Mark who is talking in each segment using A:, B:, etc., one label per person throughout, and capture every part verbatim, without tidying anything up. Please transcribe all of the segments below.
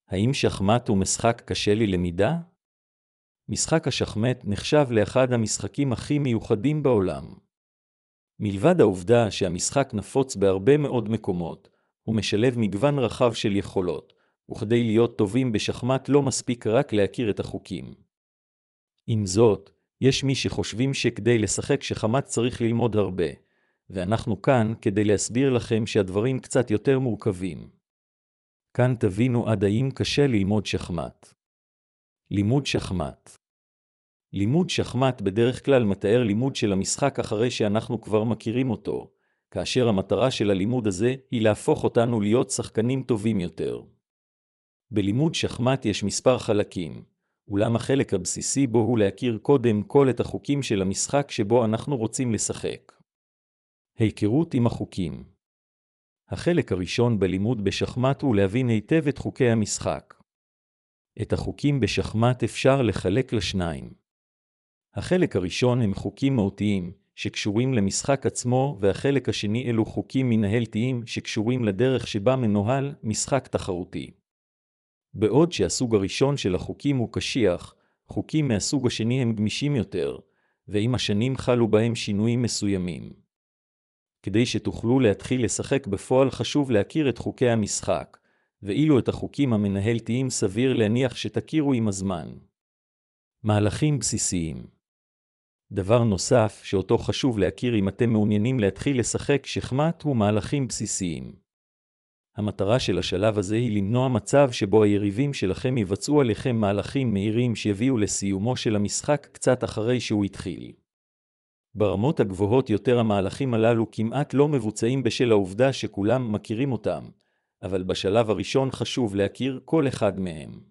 A: האם שחמט הוא משחק קשה ללמידה? משחק השחמט נחשב לאחד המשחקים הכי מיוחדים בעולם. מלבד העובדה שהמשחק נפוץ בהרבה מאוד מקומות, הוא משלב מגוון רחב של יכולות, וכדי להיות טובים בשחמט לא מספיק רק להכיר את החוקים. עם זאת, יש מי שחושבים שכדי לשחק שחמט צריך ללמוד הרבה, ואנחנו כאן כדי להסביר לכם שהדברים קצת יותר מורכבים. כאן תבינו עד האם קשה ללמוד שחמט. לימוד שחמט. לימוד שחמט בדרך כלל מתאר לימוד של המשחק אחרי שאנחנו כבר מכירים אותו, כאשר המטרה של הלימוד הזה היא להפוך אותנו להיות שחקנים טובים יותר. בלימוד שחמט יש מספר חלקים, אולם החלק הבסיסי בו הוא להכיר קודם כל את החוקים של המשחק שבו אנחנו רוצים לשחק. היכרות עם החוקים. החלק הראשון בלימוד בשחמט הוא להבין היטב את חוקי המשחק. את החוקים בשחמט אפשר לחלק לשניים. החלק הראשון הם חוקים מהותיים שקשורים למשחק עצמו, והחלק השני אלו חוקים מנהלתיים שקשורים לדרך שבה מנוהל משחק תחרותי. בעוד שהסוג הראשון של החוקים הוא קשיח, חוקים מהסוג השני הם גמישים יותר, ועם השנים חלו בהם שינויים מסוימים. כדי שתוכלו להתחיל לשחק בפועל חשוב להכיר את חוקי המשחק, ואילו את החוקים המנהלתיים סביר להניח שתכירו עם הזמן. מהלכים בסיסיים. דבר נוסף שאותו חשוב להכיר אם אתם מעוניינים להתחיל לשחק שחמט הוא מהלכים בסיסיים. המטרה של השלב הזה היא למנוע מצב שבו היריבים שלכם יבצעו עליכם מהלכים מהירים שיביאו לסיומו של המשחק קצת אחרי שהוא התחיל. ברמות הגבוהות יותר המהלכים הללו כמעט לא מבוצעים בשל העובדה שכולם מכירים אותם, אבל בשלב הראשון חשוב להכיר כל אחד מהם.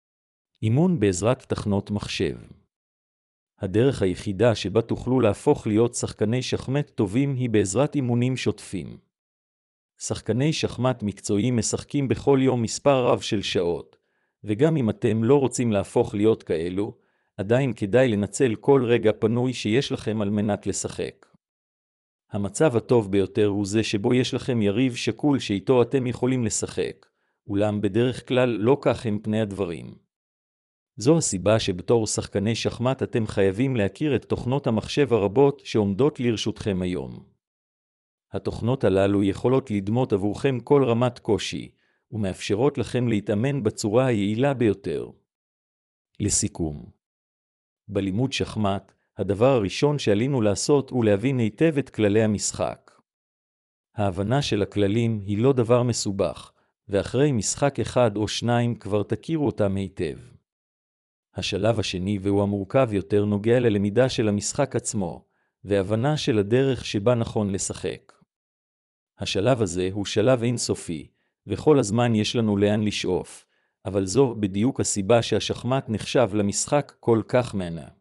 A: אימון בעזרת תכנות מחשב. הדרך היחידה שבה תוכלו להפוך להיות שחקני שחמט טובים היא בעזרת אימונים שוטפים. שחקני שחמט מקצועיים משחקים בכל יום מספר רב של שעות, וגם אם אתם לא רוצים להפוך להיות כאלו, עדיין כדאי לנצל כל רגע פנוי שיש לכם על מנת לשחק. המצב הטוב ביותר הוא זה שבו יש לכם יריב שקול שאיתו אתם יכולים לשחק, אולם בדרך כלל לא כך הם פני הדברים. זו הסיבה שבתור שחקני שחמט אתם חייבים להכיר את תוכנות המחשב הרבות שעומדות לרשותכם היום. התוכנות הללו יכולות לדמות עבורכם כל רמת קושי, ומאפשרות לכם להתאמן בצורה היעילה ביותר. לסיכום. בלימוד שחמט, הדבר הראשון שעלינו לעשות הוא להבין היטב את כללי המשחק. ההבנה של הכללים היא לא דבר מסובך, ואחרי משחק אחד או שניים כבר תכירו אותם היטב. השלב השני והוא המורכב יותר נוגע ללמידה של המשחק עצמו, והבנה של הדרך שבה נכון לשחק. השלב הזה הוא שלב אינסופי, וכל הזמן יש לנו לאן לשאוף, אבל זו בדיוק הסיבה שהשחמט נחשב למשחק כל כך מעניין.